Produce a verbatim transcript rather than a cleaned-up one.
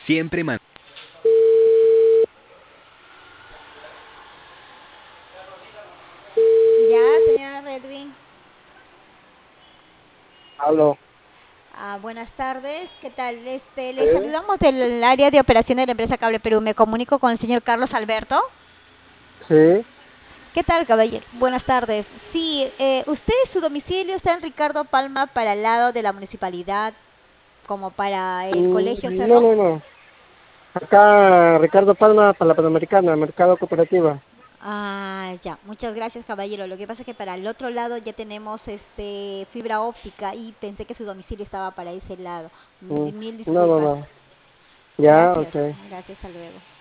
Siempre man- Ya, señora Redwin. Aló. Ah, buenas tardes, ¿qué tal? Este, les ¿Eh? saludamos del área de operaciones de la empresa Cable Perú. Me comunico con el señor Carlos Alberto. Sí. ¿Qué tal, caballero? Buenas tardes. Sí, eh, usted, su domicilio está en Ricardo Palma para el lado de la municipalidad, como para el colegio Mm, no, Cerro. no, no. Acá Ricardo Palma para la Panamericana, Mercado Cooperativa. Ah, ya. Muchas gracias, caballero. Lo que pasa es que para el otro lado ya tenemos este fibra óptica y pensé que su domicilio estaba para ese lado. Mm, Mil mil no, no, disculpas. no. Ya, ok. Gracias. Gracias, hasta luego.